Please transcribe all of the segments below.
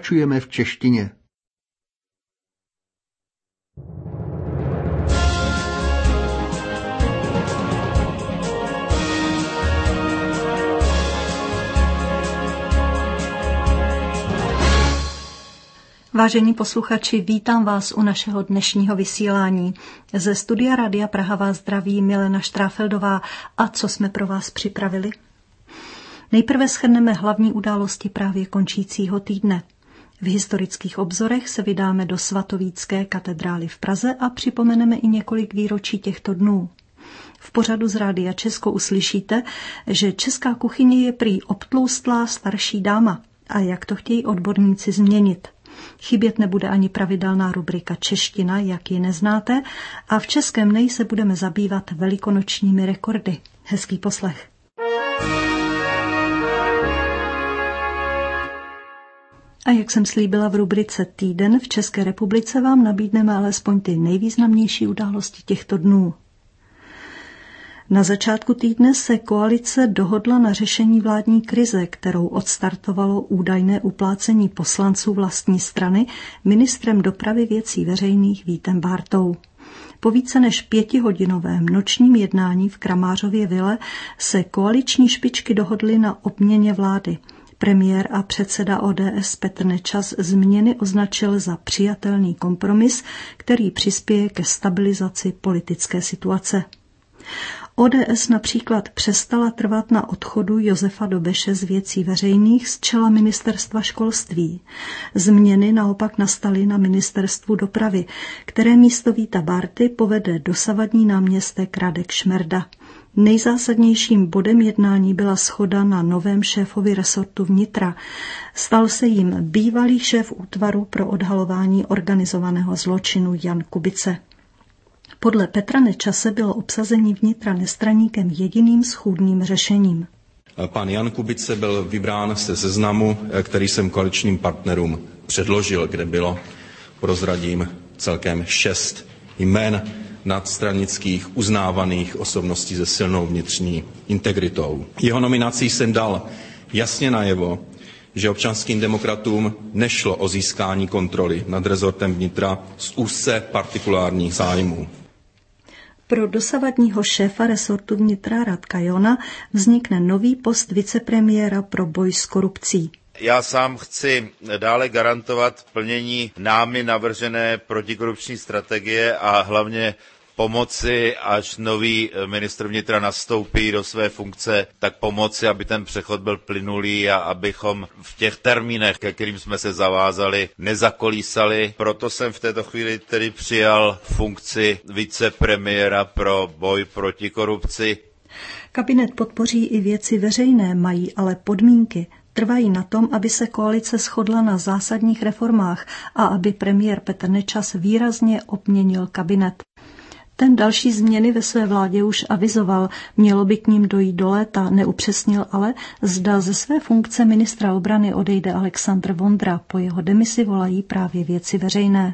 pokračujeme v češtině. Vážení posluchači, vítám vás u našeho dnešního vysílání. Ze studia Rádia Praha vás zdraví Milena Štráfeldová. A co jsme pro vás připravili? Nejprve shrneme hlavní události právě končícího týdne. V historických obzorech se vydáme do Svatovícké katedrály v Praze a připomeneme i několik výročí těchto dnů. V pořadu z Rádia Česko uslyšíte, že česká kuchyně je prý obtloustlá starší dáma a jak to chtějí odborníci změnit. Chybět nebude ani pravidelná rubrika Čeština, jak ji neznáte, a v Českém dni se budeme zabývat velikonočními rekordy. Hezký poslech. A jak jsem slíbila v rubrice Týden v České republice, vám nabídneme alespoň ty nejvýznamnější události těchto dnů. Na začátku týdne se koalice dohodla na řešení vládní krize, kterou odstartovalo údajné uplácení poslanců vlastní strany ministrem dopravy věcí veřejných Vítem Bártou. Po více než 5hodinovém nočním jednání v Kramářově vile se koaliční špičky dohodly na obměně vlády. Premiér a předseda ODS Petr Nečas změny označil za přijatelný kompromis, který přispěje ke stabilizaci politické situace. ODS například přestala trvat na odchodu Josefa Dobeše z věcí veřejných z čela ministerstva školství. Změny naopak nastaly na ministerstvu dopravy, které místo Víta Bárty povede dosavadní náměstek Radek Šmerda. Nejzásadnějším bodem jednání byla shoda na novém šéfovi resortu vnitra. Stal se jim bývalý šéf útvaru pro odhalování organizovaného zločinu Jan Kubice. Podle Petra Nečase bylo obsazení vnitra nestraníkem jediným schůdným řešením. Pan Jan Kubice byl vybrán ze seznamu, který jsem koaličním partnerům předložil, kde bylo, prozradím, celkem 6 jmen nadstranických uznávaných osobností se silnou vnitřní integritou. Jeho nominací jsem dal jasně najevo, že občanským demokratům nešlo o získání kontroly nad rezortem vnitra z úzce partikulárních zájmů. Pro dosavadního šéfa resortu vnitra Radka Johna vznikne nový post vicepremiéra pro boj s korupcí. Já sám chci dále garantovat plnění námi navržené protikorupční strategie a hlavně pomoci, až nový ministr vnitra nastoupí do své funkce, tak pomoci, aby ten přechod byl plynulý a abychom v těch termínech, ke kterým jsme se zavázali, nezakolísali. Proto jsem v této chvíli tedy přijal funkci vicepremiéra pro boj proti korupci. Kabinet podpoří i věci veřejné, mají ale podmínky. Trvají na tom, aby se koalice shodla na zásadních reformách a aby premiér Petr Nečas výrazně obměnil kabinet. Ten další změny ve své vládě už avizoval, mělo by k ním dojít do léta, neupřesnil ale, zda ze své funkce ministra obrany odejde Alexandr Vondra, po jeho demisi volají právě věci veřejné.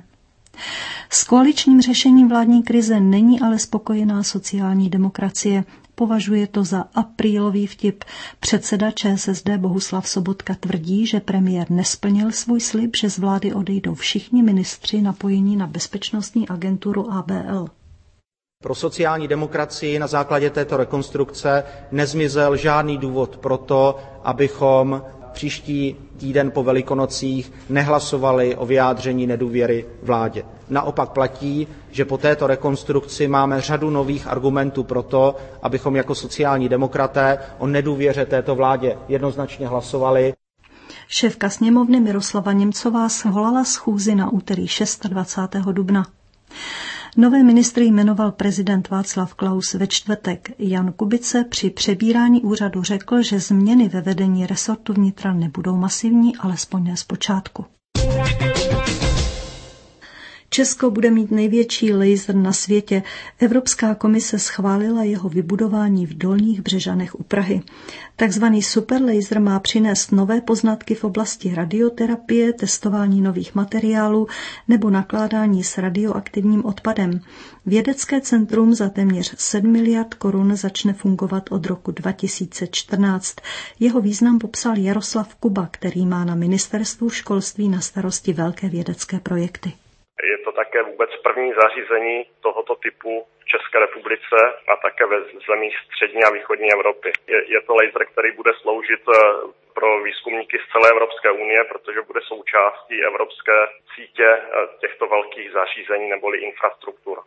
S koaličním řešením vládní krize není ale spokojená sociální demokracie. Považuje to za aprílový vtip. Předseda ČSSD Bohuslav Sobotka tvrdí, že premiér nesplnil svůj slib, že z vlády odejdou všichni ministři napojení na bezpečnostní agenturu ABL. Pro sociální demokracii na základě této rekonstrukce nezmizel žádný důvod pro to, abychom příští týden po Velikonocích nehlasovali o vyjádření nedůvěry vládě. Naopak platí, že po této rekonstrukci máme řadu nových argumentů pro to, abychom jako sociální demokraté o nedůvěře této vládě jednoznačně hlasovali. Šéfka sněmovny Miroslava Němcová svolala schůzi na úterý 26. dubna. Nové ministry jmenoval prezident Václav Klaus ve čtvrtek. Jan Kubice při přebírání úřadu řekl, že změny ve vedení resortu vnitra nebudou masivní, alespoň ne zpočátku. Česko bude mít největší laser na světě. Evropská komise schválila jeho vybudování v Dolních Břežanech u Prahy. Takzvaný superlaser má přinést nové poznatky v oblasti radioterapie, testování nových materiálů nebo nakládání s radioaktivním odpadem. Vědecké centrum za téměř 7 miliard korun začne fungovat od roku 2014. Jeho význam popsal Jaroslav Kuba, který má na ministerstvu školství na starosti velké vědecké projekty. Je to také vůbec první zařízení tohoto typu v České republice a také ve zemích střední a východní Evropy. Je to laser, který bude sloužit pro výzkumníky z celé Evropské unie, protože bude součástí evropské sítě těchto velkých zařízení neboli infrastruktur.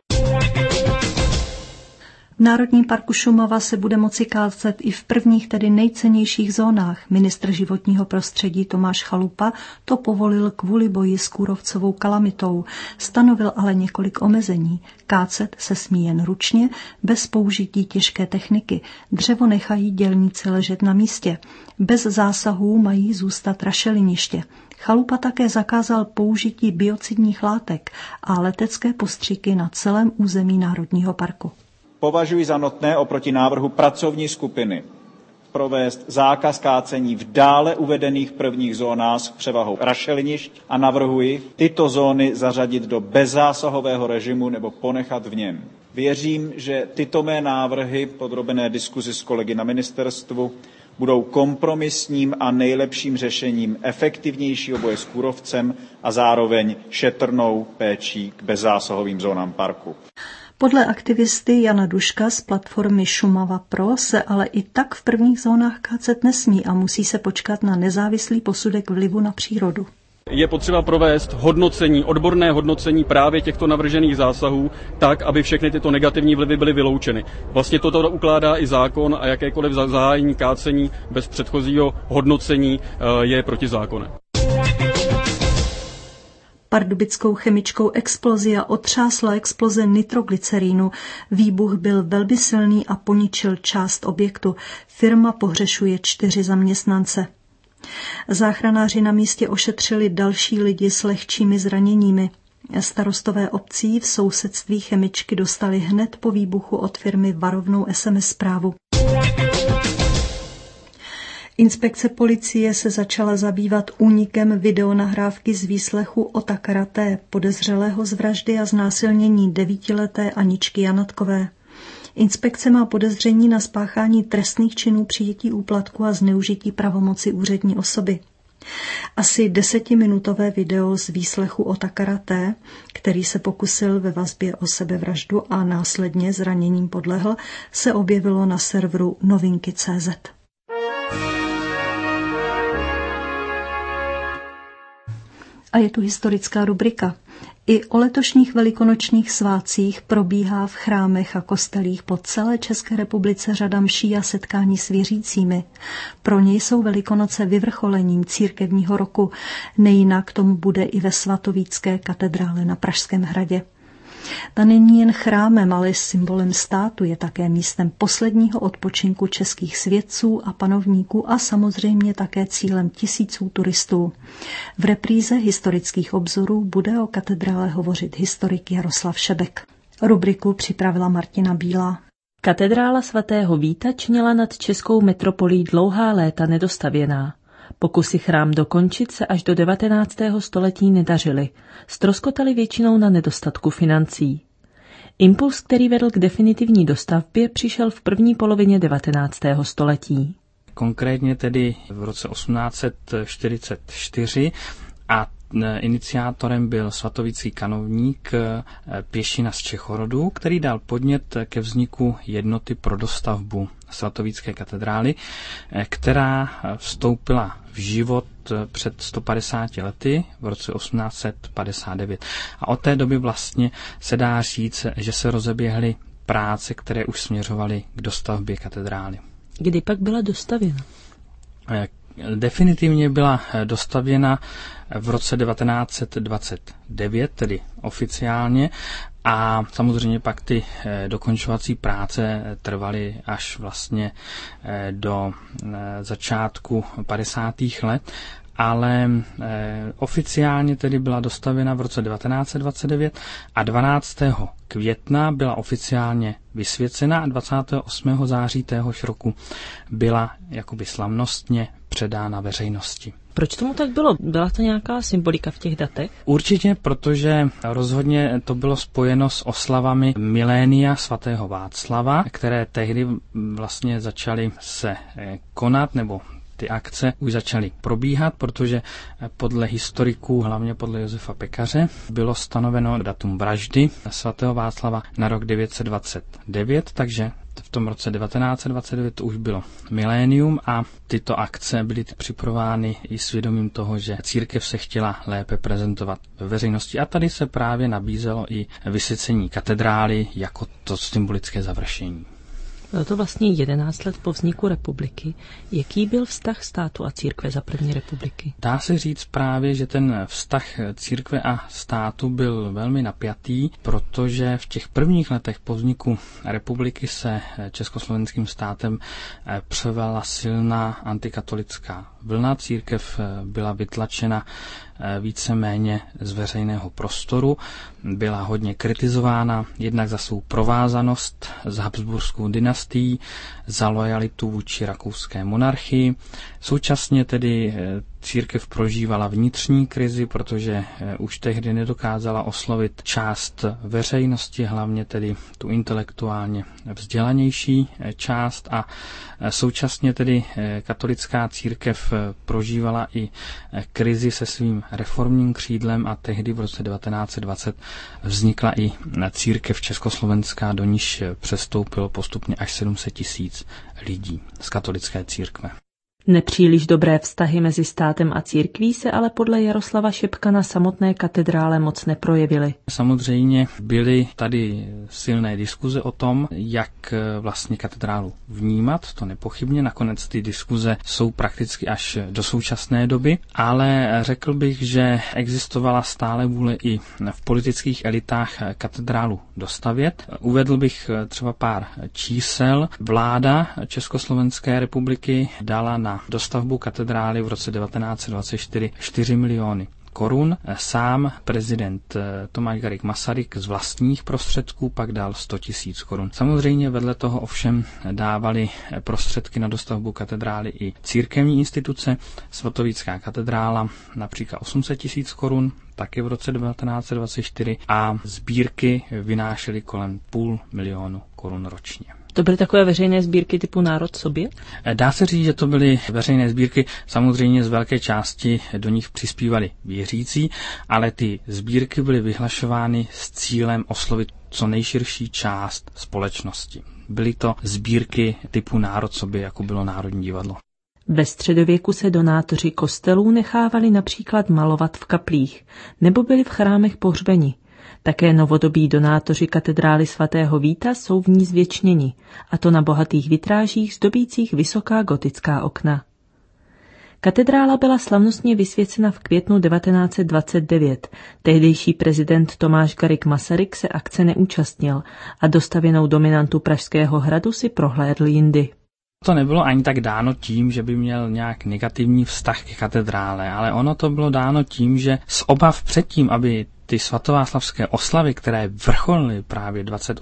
V Národním parku Šumava se bude moci kácet i v prvních, tedy nejcennějších zónách. Ministr životního prostředí Tomáš Chalupa to povolil kvůli boji s kůrovcovou kalamitou. Stanovil ale několik omezení. Kácet se smí jen ručně, bez použití těžké techniky. Dřevo nechají dělníci ležet na místě. Bez zásahů mají zůstat rašeliniště. Chalupa také zakázal použití biocidních látek a letecké postřiky na celém území Národního parku. Považuji za nutné oproti návrhu pracovní skupiny provést zákaz kácení v dále uvedených prvních zónách s převahou rašelinišť a navrhuji tyto zóny zařadit do bezzásahového režimu nebo ponechat v něm. Věřím, že tyto mé návrhy, podrobené diskuzi s kolegy na ministerstvu, budou kompromisním a nejlepším řešením efektivnějšího boje s kůrovcem a zároveň šetrnou péčí k bezzásahovým zónám parku. Podle aktivisty Jana Duška z platformy Šumava Pro se ale i tak v prvních zónách kácet nesmí a musí se počkat na nezávislý posudek vlivu na přírodu. Je potřeba provést odborné hodnocení právě těchto navržených zásahů tak, aby všechny tyto negativní vlivy byly vyloučeny. Vlastně toto ukládá i zákon a jakékoliv zahájení kácení bez předchozího hodnocení je protizákonné. Pardubickou chemickou explozi a otřásla exploze nitroglycerínu. Výbuch byl velmi silný a poničil část objektu. Firma pohřešuje 4 zaměstnance. Záchranáři na místě ošetřili další lidi s lehčími zraněními. Starostové obcí v sousedství chemičky dostali hned po výbuchu od firmy varovnou SMS zprávu. Inspekce policie se začala zabývat únikem videonahrávky z výslechu Otakara T., podezřelého z vraždy a znásilnění 9leté Aničky Janatkové. Inspekce má podezření na spáchání trestných činů přijetí úplatku a zneužití pravomoci úřední osoby. Asi 10minutové video z výslechu Otakara T., který se pokusil ve vazbě o sebevraždu a následně zraněním podlehl, se objevilo na serveru novinky.cz. A je tu historická rubrika. I o letošních velikonočních svátcích probíhá v chrámech a kostelích po celé České republice řada mší a setkání s věřícími. Pro ně jsou Velikonoce vyvrcholením církevního roku. Nejinak tomu bude i ve svatovícké katedrále na Pražském hradě. Ta není jen chrámem, ale symbolem státu, je také místem posledního odpočinku českých svědců a panovníků a samozřejmě také cílem tisíců turistů. V repríze historických obzorů bude o katedrále hovořit historik Jaroslav Šebek. Rubriku připravila Martina Bílá. Katedrála svatého Víta činila nad českou metropolí dlouhá léta nedostavěná. Pokusy chrám dokončit se až do 19. století nedařily. Ztroskotaly většinou na nedostatku financí. Impuls, který vedl k definitivní dostavbě, přišel v první polovině 19. století. Konkrétně tedy v roce 1844 a iniciátorem byl svatovický kanovník Pěšina z Čechorodu, který dal podnět ke vzniku jednoty pro dostavbu svatovické katedrály, která vstoupila v život před 150 lety v roce 1859. A od té doby vlastně se dá říct, že se rozeběhly práce, které už směřovaly k dostavbě katedrály. Kdy pak byla dostavěna? Definitivně byla dostavěna v roce 1929, tedy oficiálně, a samozřejmě pak ty dokončovací práce trvaly až vlastně do začátku 50. let ale oficiálně tedy byla dostavěna v roce 1929 a 12. května byla oficiálně vysvěcena a 28. září téhož roku byla jakoby slavnostně předána veřejnosti. Proč tomu tak bylo? Byla to nějaká symbolika v těch datech? Určitě, protože rozhodně to bylo spojeno s oslavami milénia svatého Václava, které tehdy vlastně začaly se konat, nebo ty akce už začaly probíhat, protože podle historiků, hlavně podle Josefa Pekaře, bylo stanoveno datum vraždy svatého Václava na rok 929, takže v tom roce 1929 to už bylo milénium a tyto akce byly připravovány i svědomím toho, že církev se chtěla lépe prezentovat ve veřejnosti a tady se právě nabízelo i vysvěcení katedrály jako to symbolické završení. Bylo to vlastně 11 let po vzniku republiky. Jaký byl vztah státu a církve za první republiky? Dá se říct právě, že ten vztah církve a státu byl velmi napjatý, protože v těch prvních letech po vzniku republiky se československým státem převala silná antikatolická vlna. Církev byla vytlačena víceméně z veřejného prostoru, byla hodně kritizována jednak za svou provázanost s habsburskou dynastií, za lojalitu vůči rakouské monarchii. Současně tedy církev prožívala vnitřní krizi, protože už tehdy nedokázala oslovit část veřejnosti, hlavně tedy tu intelektuálně vzdělanější část a současně tedy katolická církev prožívala i krizi se svým reformním křídlem a tehdy v roce 1920 vznikla i církev československá, do níž přestoupilo postupně až 700 000 lidí z katolické církve. Nepříliš dobré vztahy mezi státem a církví se ale podle Jaroslava Šepka na samotné katedrále moc neprojevily. Samozřejmě byly tady silné diskuze o tom, jak vlastně katedrálu vnímat, to nepochybně. Nakonec ty diskuze jsou prakticky až do současné doby, ale řekl bych, že existovala stále vůle i v politických elitách katedrálu dostavět. Uvedl bych třeba pár čísel. Vláda Československé republiky dala na dostavbu katedrály v roce 1924 4 miliony korun. Sám prezident Tomáš Garrigue Masaryk z vlastních prostředků pak dal 100 000 korun. Samozřejmě vedle toho ovšem dávali prostředky na dostavbu katedrály i církevní instituce. Svatovícká katedrála například 800 000 korun, taky v roce 1924 a sbírky vynášely kolem 500 000 korun ročně. To byly takové veřejné sbírky typu Národ sobě? Dá se říct, že to byly veřejné sbírky, samozřejmě z velké části do nich přispívali věřící, ale ty sbírky byly vyhlašovány s cílem oslovit co nejširší část společnosti. Byly to sbírky typu Národ sobě, jako bylo Národní divadlo. Ve středověku se donátoři kostelů nechávali například malovat v kaplích nebo byli v chrámech pohřbeni. Také novodobí donátoři katedrály svatého Víta jsou v ní zvěčněni, a to na bohatých vitrážích zdobících vysoká gotická okna. Katedrála byla slavnostně vysvěcena v květnu 1929. Tehdejší prezident Tomáš Garrigue Masaryk se akce neúčastnil a dostavěnou dominantu Pražského hradu si prohlédl jindy. To nebylo ani tak dáno tím, že by měl nějak negativní vztah k katedrále, ale ono to bylo dáno tím, že z obav předtím, aby ty svatováclavské oslavy, které vrcholily právě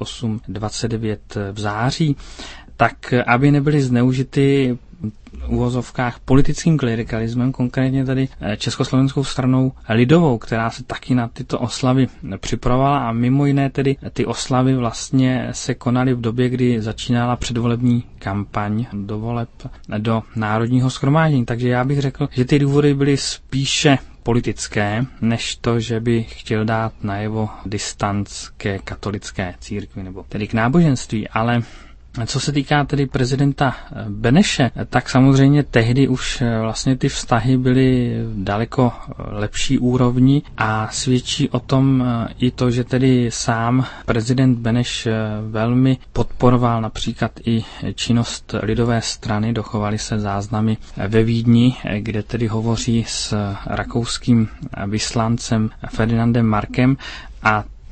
28-29 v září, tak aby nebyly zneužity v uvozovkách politickým klerikalismem, konkrétně tady Československou stranou lidovou, která se taky na tyto oslavy připravovala a mimo jiné tedy ty oslavy vlastně se konaly v době, kdy začínala předvolební kampaň do voleb do Národního shromáždění. Takže já bych řekl, že ty důvody byly spíše politické, než to, že by chtěl dát najevo distanc ke katolické církvi nebo tedy k náboženství, ale co se týká tedy prezidenta Beneše, tak samozřejmě tehdy už vlastně ty vztahy byly daleko lepší úrovni a svědčí o tom i to, že tedy sám prezident Beneš velmi podporoval například i činnost lidové strany. Dochovaly se záznamy ve Vídni, kde tedy hovoří s rakouským vyslancem Ferdinandem Markem a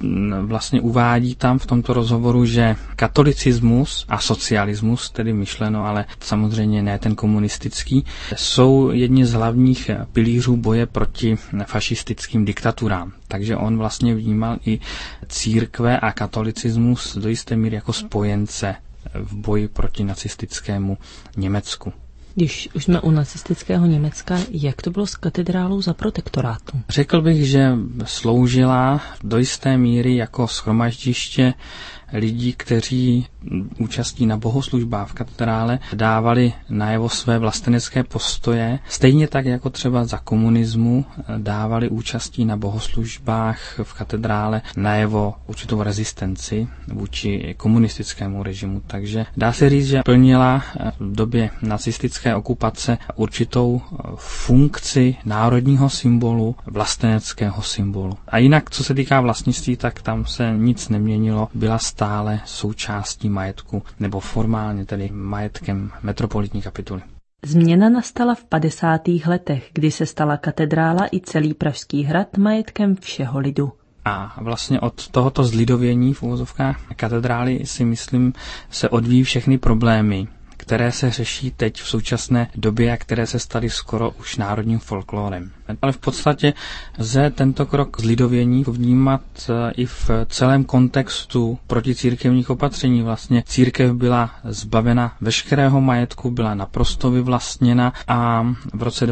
vlastně uvádí tam v tomto rozhovoru, že katolicismus a socialismus, tedy myšleno, ale samozřejmě ne ten komunistický, jsou jedni z hlavních pilířů boje proti fašistickým diktaturám. Takže on vlastně vnímal i církve a katolicismus do jisté míry jako spojence v boji proti nacistickému Německu. Když už jsme u nacistického Německa, jak to bylo s katedrálou za protektorátu? Řekl bych, že sloužila do jisté míry jako shromaždiště lidí, kteří účastí na bohoslužbách v katedrále dávali najevo své vlastenecké postoje, stejně tak jako třeba za komunismu dávali účastí na bohoslužbách v katedrále najevo určitou rezistenci vůči komunistickému režimu. Takže dá se říct, že plnila v době nacistické okupace určitou funkci národního symbolu, vlasteneckého symbolu. A jinak, co se týká vlastnictví, tak tam se nic neměnilo, byla stále součástí majetku, nebo formálně tedy majetkem metropolitní kapituly. Změna nastala v 50. letech, kdy se stala katedrála i celý Pražský hrad majetkem všeho lidu. A vlastně od tohoto zlidovění v uvozovkách katedrály si myslím se odvíjí všechny problémy, které se řeší teď v současné době a které se staly skoro už národním folklórem. Ale v podstatě lze tento krok zlidovění vnímat i v celém kontextu proticírkevních opatření. Vlastně církev byla zbavena veškerého majetku, byla naprosto vyvlastněna a v roce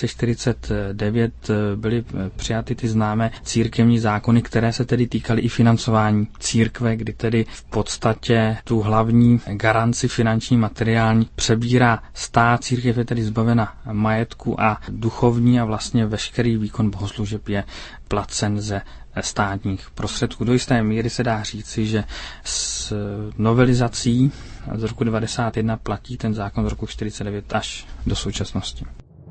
1949 byly přijaty ty známé církevní zákony, které se tedy týkaly i financování církve, kdy tedy v podstatě tu hlavní garanci finanční materiální přebírá stát, církev je tedy zbavena majetku a duchovní a vlastně veškerý výkon bohoslužeb je placen ze státních prostředků. Do jisté míry se dá říci, že s novelizací z roku 1991 platí ten zákon z roku 1949 až do současnosti.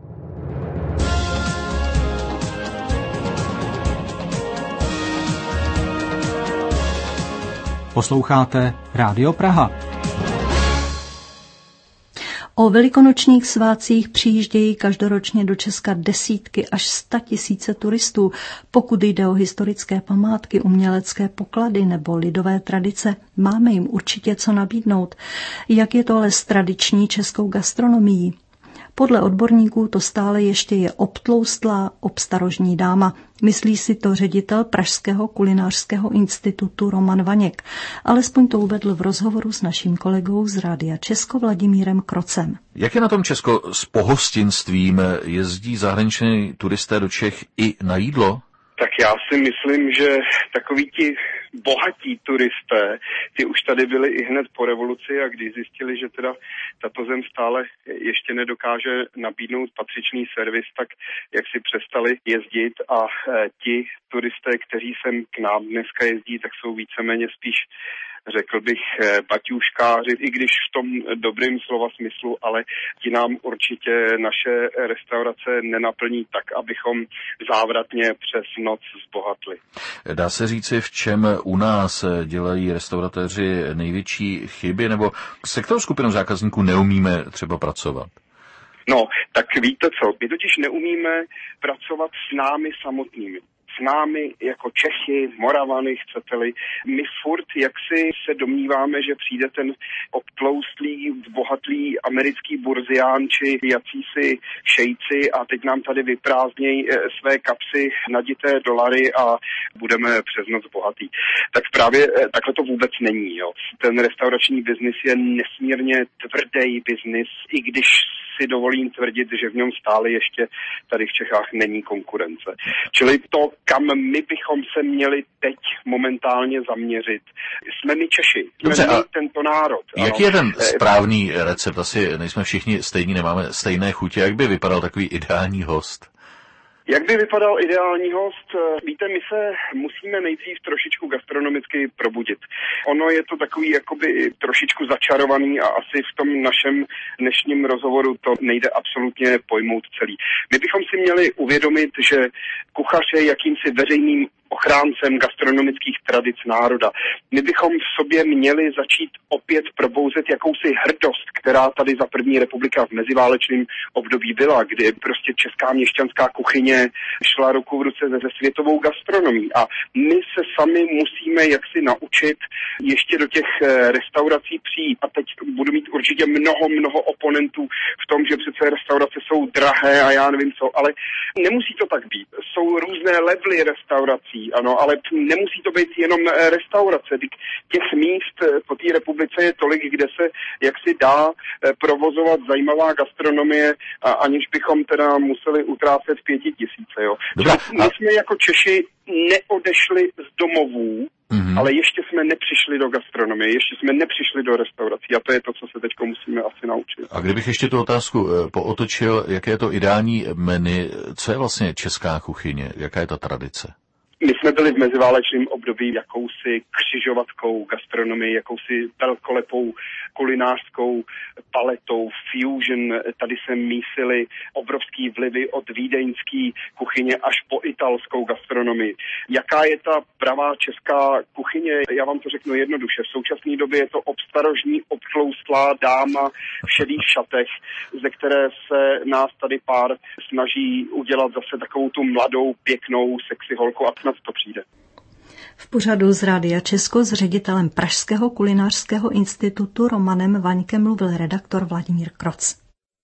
Posloucháte Rádio Praha. O velikonočních svátcích přijíždějí každoročně do Česka desítky až 100 000 turistů. Pokud jde o historické památky, umělecké poklady nebo lidové tradice, máme jim určitě co nabídnout. Jak je to ale s tradiční českou gastronomií? Podle odborníků to stále ještě je obtloustlá, obstarožní dáma. Myslí si to ředitel Pražského kulinářského institutu Roman Vaněk. Alespoň to uvedl v rozhovoru s naším kolegou z Rádia Česko Vladimírem Krocem. Jak je na tom Česko s pohostinstvím? Jezdí zahraniční turisté do Čech i na jídlo? Tak já si myslím, že takoví ti bohatí turisté, ty už tady byli i hned po revoluci a když zjistili, že teda tato zem stále ještě nedokáže nabídnout patřičný servis, tak jak si přestali jezdit a ti turisté, kteří sem k nám dneska jezdí, tak jsou víceméně spíš, řekl bych, baťůškáři, i když v tom dobrým slova smyslu, ale ti nám určitě naše restaurace nenaplní tak, abychom závratně přes noc zbohatli. Dá se říci, v čem u nás dělají restauratéři největší chyby, nebo se kterou skupinou zákazníků neumíme třeba pracovat? No, tak víte co, my totiž neumíme pracovat s námi samotnými. S námi jako Čechy, Moravany, chcete-li. My furt jaksi se domníváme, že přijde ten obtloustlý, bohatlý americký burzián či jacísi šejci a teď nám tady vyprázdnějí své kapsy nadité dolary a budeme přes noc bohatý. Tak právě takhle to vůbec není. Jo. Ten restaurační biznis je nesmírně tvrdý biznis, i když si dovolím tvrdit, že v něm stále ještě tady v Čechách není konkurence. Čili to, kam my bychom se měli teď momentálně zaměřit, jsme my Češi, jsme my tento národ. Jaký je ten správný recept? Asi nejsme všichni stejní, nemáme stejné chutě. Jak by vypadal takový ideální host? Jak by vypadal ideální host? Víte, my se musíme nejdřív trošičku gastronomicky probudit. Ono je to takový jakoby trošičku začarovaný a asi v tom našem dnešním rozhovoru to nejde absolutně pojmout celý. My bychom si měli uvědomit, že kuchař je jakýmsi veřejným ochráncem gastronomických tradic národa. My bychom v sobě měli začít opět probouzet jakousi hrdost, která tady za první republika v meziválečném období byla, kdy prostě česká měšťanská kuchyně šla ruku v ruce se světovou gastronomií. A my se sami musíme jaksi naučit ještě do těch restaurací přijít. A teď budu mít určitě mnoho oponentů v tom, že přece restaurace jsou drahé a já nevím co, ale nemusí to tak být. Jsou různé levely restaurací, ano, ale nemusí to být jenom restaurace. Těch míst po té republice je tolik, kde se jaksi dá provozovat zajímavá gastronomie, aniž bychom teda museli utrácet 5 000, jo. My jsme jako Češi neodešli z domovů, ale ještě jsme nepřišli do gastronomie, ještě jsme nepřišli do restaurací a to je to, co se teď musíme asi naučit. A kdybych ještě tu otázku pootočil, jaké je to ideální menu, co je vlastně česká kuchyně, jaká je ta tradice? My jsme byli v meziválečném období jakousi křižovatkou gastronomii, jakousi velkolepou kulinářskou paletou, fusion. Tady se mísily obrovský vlivy od vídeňské kuchyně až po italskou gastronomii. Jaká je ta pravá česká kuchyně? Já vám to řeknu jednoduše. V současné době je to obstarožní, obtloustlá dáma v šedých šatech, ze které se nás tady pár snaží udělat zase takovou tu mladou, pěknou, sexy holku a snad to přijde. V pořadu z Rádia Česko s ředitelem Pražského kulinářského institutu Romanem Vaňkem mluvil redaktor Vladimír Kroc.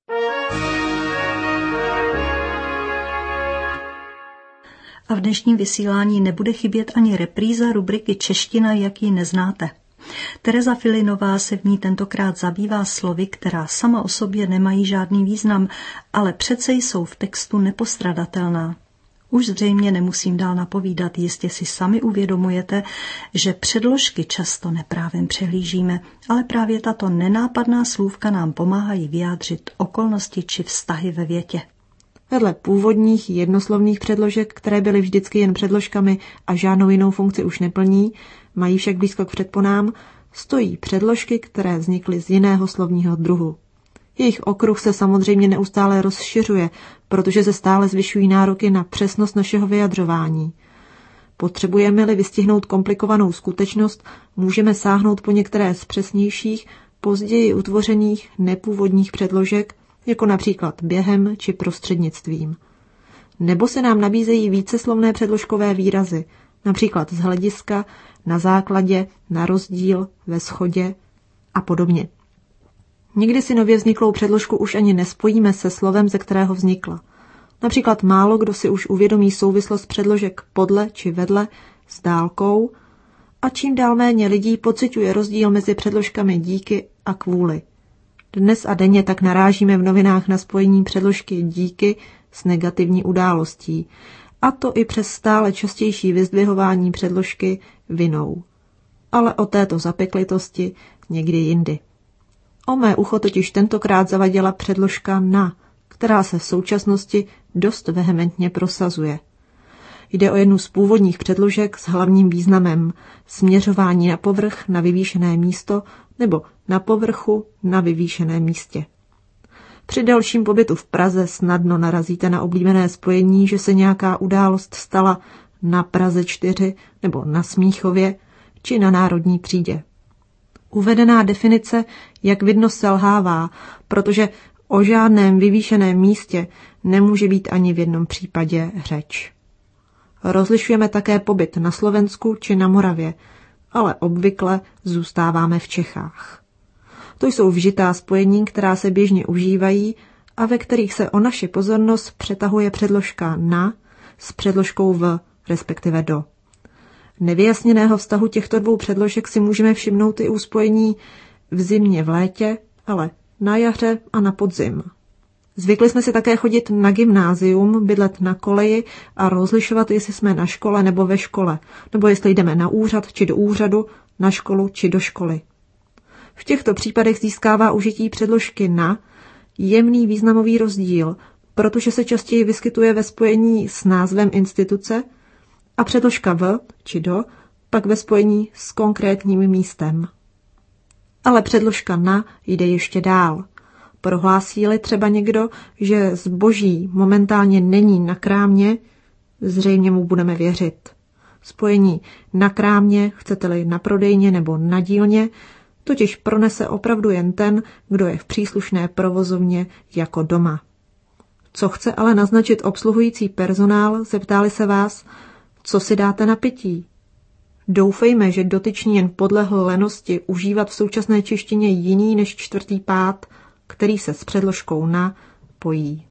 A v dnešním vysílání nebude chybět ani repríza rubriky Čeština, jak ji neznáte. Tereza Filinová se v ní tentokrát zabývá slovy, která sama o sobě nemají žádný význam, ale přece jsou v textu nepostradatelná. Už zřejmě nemusím dál napovídat, jistě si sami uvědomujete, že předložky často neprávem přehlížíme, ale právě tato nenápadná slůvka nám pomáhají vyjádřit okolnosti či vztahy ve větě. Vedle původních jednoslovných předložek, které byly vždycky jen předložkami a žádnou jinou funkci už neplní, mají však blízko k předponám, stojí předložky, které vznikly z jiného slovního druhu. Jejich okruh se samozřejmě neustále rozšiřuje, protože se stále zvyšují nároky na přesnost našeho vyjadřování. Potřebujeme-li vystihnout komplikovanou skutečnost, můžeme sáhnout po některé z přesnějších, později utvořených nepůvodních předložek, jako například během či prostřednictvím. Nebo se nám nabízejí víceslovné předložkové výrazy, například z hlediska, na základě, na rozdíl, ve shodě a podobně. Nikdy si nově vzniklou předložku už ani nespojíme se slovem, ze kterého vznikla. Například málo kdo si už uvědomí souvislost předložek podle či vedle s dálkou a čím dál méně lidí pociťuje rozdíl mezi předložkami díky a kvůli. Dnes a denně tak narážíme v novinách na spojení předložky díky s negativní událostí, a to i přes stále častější vyzdvihování předložky vinou. Ale o této zapeklitosti někdy jindy. O mé ucho totiž tentokrát zavadila předložka na, která se v současnosti dost vehementně prosazuje. Jde o jednu z původních předložek s hlavním významem směřování na povrch na vyvýšené místo nebo na povrchu na vyvýšeném místě. Při dalším pobytu v Praze snadno narazíte na oblíbené spojení, že se nějaká událost stala na Praze 4 nebo na Smíchově či na Národní třídě. Uvedená definice, jak vidno, selhává, protože o žádném vyvýšeném místě nemůže být ani v jednom případě řeč. Rozlišujeme také pobyt na Slovensku či na Moravě, ale obvykle zůstáváme v Čechách. To jsou vžitá spojení, která se běžně užívají a ve kterých se o naši pozornost přetahuje předložka na s předložkou v, respektive do. Nevyjasněného vztahu těchto dvou předložek si můžeme všimnout i u spojení v zimě v létě, ale na jaře a na podzim. Zvykli jsme si také chodit na gymnázium, bydlet na koleji a rozlišovat, jestli jsme na škole nebo ve škole, nebo jestli jdeme na úřad či do úřadu, na školu či do školy. V těchto případech získává užití předložky na jemný významový rozdíl, protože se častěji vyskytuje ve spojení s názvem instituce a předložka v či do pak ve spojení s konkrétním místem. Ale předložka na jde ještě dál. Prohlásí-li třeba někdo, že zboží momentálně není na krámě, zřejmě mu budeme věřit. Spojení na krámě, chcete-li na prodejně nebo na dílně, totiž pronese opravdu jen ten, kdo je v příslušné provozovně jako doma. Co chce ale naznačit obsluhující personál, zeptali se vás, co si dáte na pití. Doufejme, že dotyčný jen podlehl lenosti užívat v současné češtině jiný než čtvrtý pád, který se s předložkou na pojí.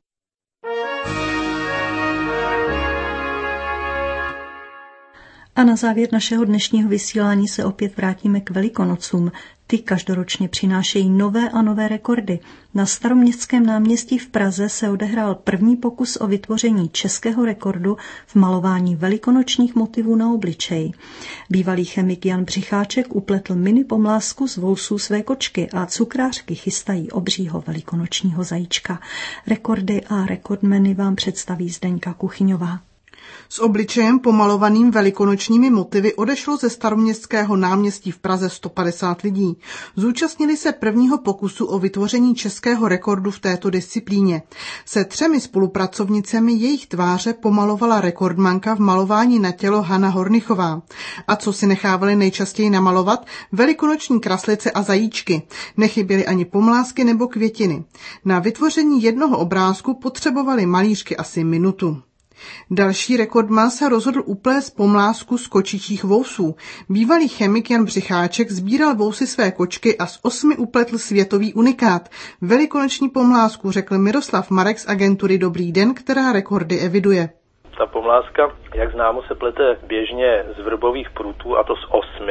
A na závěr našeho dnešního vysílání se opět vrátíme k Velikonocům. Ty každoročně přinášejí nové a nové rekordy. Na Staroměstském náměstí v Praze se odehrál první pokus o vytvoření českého rekordu v malování velikonočních motivů na obličeji. Bývalý chemik Jan Břicháček upletl mini pomlásku z vousů své kočky a cukrářky chystají obřího velikonočního zajíčka. Rekordy a rekordmeny vám představí Zdeňka Kuchyňová. S obličejem pomalovaným velikonočními motivy odešlo ze Staroměstského náměstí v Praze 150 lidí. Zúčastnili se prvního pokusu o vytvoření českého rekordu v této disciplíně. Se 3 spolupracovnicemi jejich tváře pomalovala rekordmanka v malování na tělo Hana Hornichová. A co si nechávali nejčastěji namalovat? Velikonoční kraslice a zajíčky. Nechyběly ani pomlásky nebo květiny. Na vytvoření jednoho obrázku potřebovali malířky asi minutu. Další rekordman se rozhodl uplést pomlásku z kočičích vousů. Bývalý chemik Jan Břicháček sbíral vousy své kočky a z 8 upletl světový unikát. Velikonoční pomlásku, řekl Miroslav Marek z agentury Dobrý den, která rekordy eviduje. Ta pomláska, jak známo, se plete běžně z vrbových prutů, a to z 8.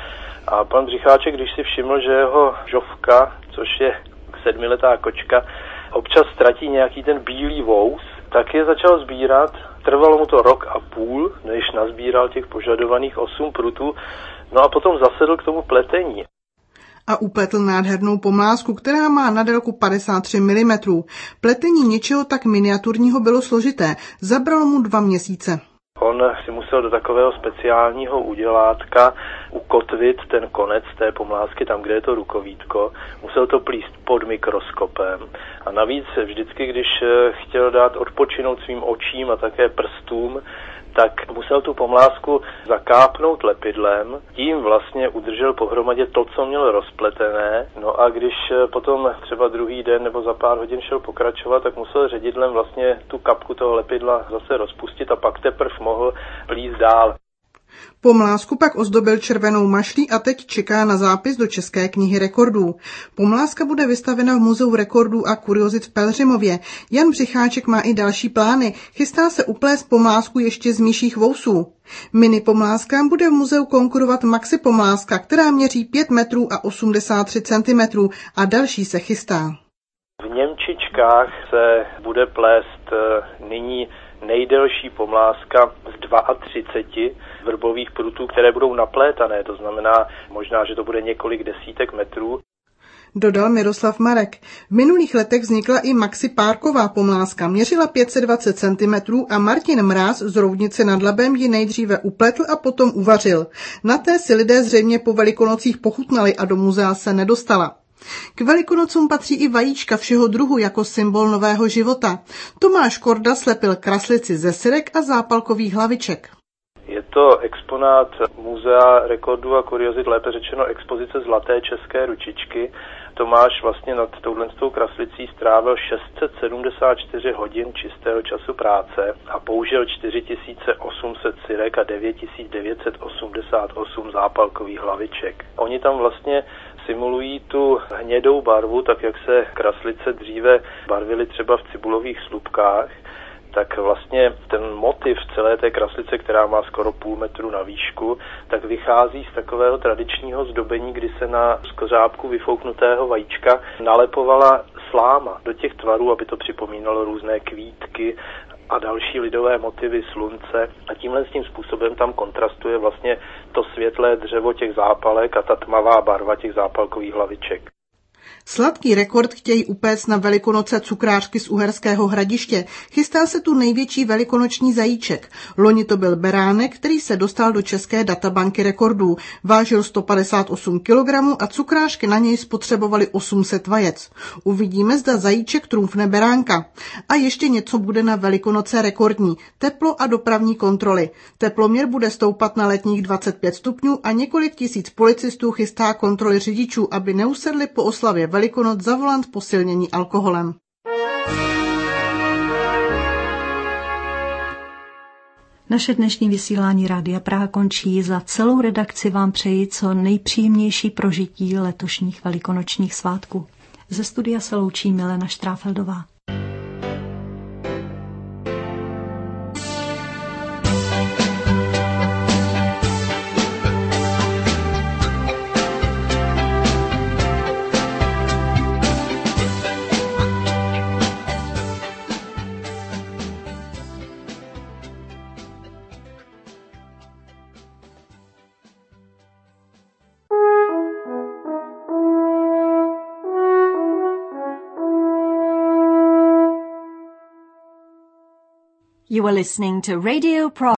A pan Břicháček, když si všiml, že jeho žovka, což je 7letá kočka, občas ztratí nějaký ten bílý vous, tak je začal sbírat. Trvalo mu to 1,5 roku, než nazbíral těch požadovaných 8 prutů, no a potom zasedl k tomu pletení. A upletl nádhernou pomlásku, která má na délku 53 mm. Pletení něčeho tak miniaturního bylo složité, zabralo mu 2 měsíce. On si musel do takového speciálního udělátka ukotvit ten konec té pomlásky tam, kde je to rukovítko. Musel to plíst pod mikroskopem. A navíc vždycky, když chtěl dát odpočinout svým očím a také prstům, tak musel tu pomlásku zakápnout lepidlem, tím vlastně udržel pohromadě to, co měl rozpletené. No a když potom třeba druhý den nebo za pár hodin šel pokračovat, tak musel ředidlem vlastně tu kapku toho lepidla zase rozpustit a pak teprv mohl plíst dál. Pomlásku pak ozdobil červenou mašlí a teď čeká na zápis do České knihy rekordů. Pomláska bude vystavena v Muzeu rekordů a kuriozit v Pelhřimově. Jan Břicháček má i další plány. Chystá se uplést pomlásku ještě z myších vousů. Mini pomláskám bude v muzeu konkurovat maxi pomláska, která měří 5 metrů a 83 cm a další se chystá. V Němčičkách se bude plést nyní nejdelší pomláska z 32 vrbových prutů, které budou naplétané, to znamená možná, že to bude několik desítek metrů. Dodal Miroslav Marek. V minulých letech vznikla i maxi párková pomláska, měřila 520 cm a Martin Mráz z Roudnice nad Labem ji nejdříve upletl a potom uvařil. Na té si lidé zřejmě po Velikonocích pochutnali a do muzea se nedostala. K Velikonocům patří i vajíčka všeho druhu jako symbol nového života. Tomáš Korda slepil kraslici ze syrek a zápalkových hlaviček. Je to exponát Muzea rekordů a kuriozit, lépe řečeno expozice zlaté české ručičky. Tomáš vlastně nad touhletou kraslicí strávil 674 hodin čistého času práce a použil 4800 syrek a 9988 zápalkových hlaviček. Oni tam vlastně simulují tu hnědou barvu, tak jak se kraslice dříve barvily třeba v cibulových slupkách, tak vlastně ten motiv celé té kraslice, která má skoro 0,5 metru na výšku, tak vychází z takového tradičního zdobení, kdy se na skořápku vyfouknutého vajíčka nalepovala sláma do těch tvarů, aby to připomínalo různé kvítky a další lidové motivy slunce. A tímhle s tím způsobem tam kontrastuje vlastně to světlé dřevo těch zápalek a ta tmavá barva těch zápalkových hlaviček. Sladký rekord chtějí upéct na Velikonoce cukrářky z Uherského Hradiště. Chystá se tu největší velikonoční zajíček. Loni to byl beránek, který se dostal do české databanky rekordů. Vážil 158 kg a cukrářky na něj spotřebovaly 800 vajec. Uvidíme, zda zajíček trumfne beránka. A ještě něco bude na Velikonoce rekordní. Teplo a dopravní kontroly. Teploměr bude stoupat na letních 25 stupňů a několik tisíc policistů chystá kontroly řidičů, aby neusedli po oslavě Velikonoc za volant posilnění alkoholem. Naše dnešní vysílání Rádia Praha končí. Za celou redakci vám přeji co nejpříjemnější prožití letošních velikonočních svátků. Ze studia se loučí Milena Štráfeldová. You are listening to Radio Prague.